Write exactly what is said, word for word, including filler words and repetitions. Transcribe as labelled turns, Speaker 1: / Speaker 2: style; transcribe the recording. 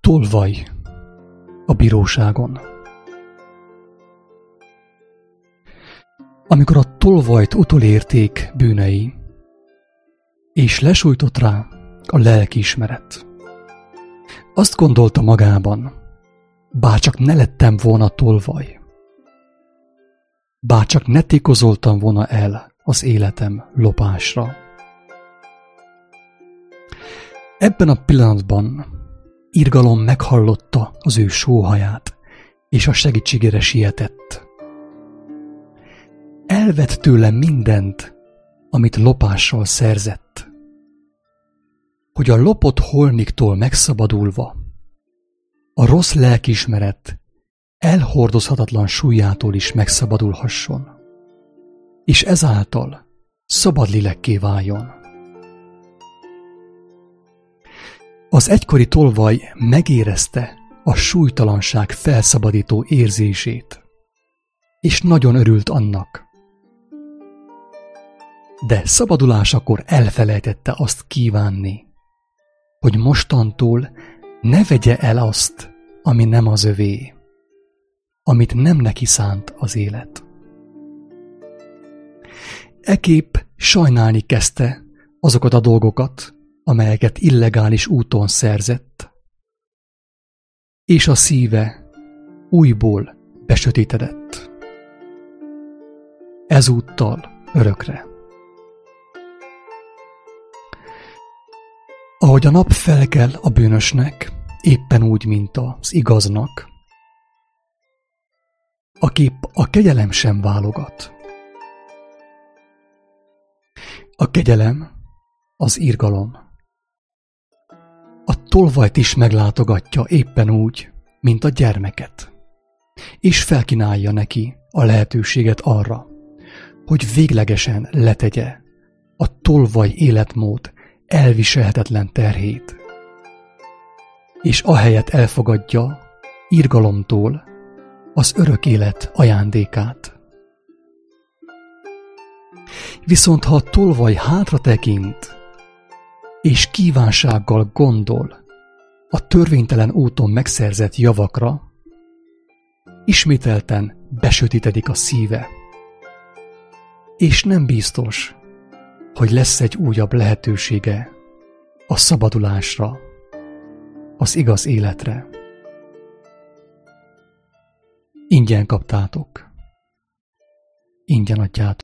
Speaker 1: Tolvaj a bíróságon. Amikor a tolvajt utolérték bűnei, és lesújtott rá a lelkiismeret, azt gondolta magában, bárcsak ne lettem volna tolvaj, bárcsak ne tékozoltam volna el az életem lopásra. Ebben a pillanatban irgalom meghallotta az ő sóhaját, és a segítségére sietett. Elvett tőle mindent, amit lopással szerzett, hogy a lopott holmiktól megszabadulva a rossz lelkiismeret elhordozhatatlan súlyától is megszabadulhasson, és ezáltal szabad lélekké váljon. Az egykori tolvaj megérezte a súlytalanság felszabadító érzését, és nagyon örült annak. De szabadulásakor elfelejtette azt kívánni, hogy mostantól ne vegye el azt, ami nem az övé, amit nem neki szánt az élet. Ekképp sajnálni kezdte azokat a dolgokat, amelyeket illegális úton szerzett, és a szíve újból besötétedett. Ezúttal örökre. Ahogy a nap felkel a bűnösnek, éppen úgy, mint az igaznak, aképp a kegyelem sem válogat. A kegyelem az irgalom. A tolvajt is meglátogatja éppen úgy, mint a gyermeket, és felkínálja neki a lehetőséget arra, hogy véglegesen letegye a tolvaj életmód elviselhetetlen terhét, és ahelyett elfogadja irgalomtól az örök élet ajándékát. Viszont ha a tolvaj hátra tekint, és kívánsággal gondol a törvénytelen úton megszerzett javakra, ismételten besötétedik a szíve, és nem biztos, hogy lesz egy újabb lehetősége a szabadulásra, az igaz életre. Ingyen kaptátok, ingyen adjátok.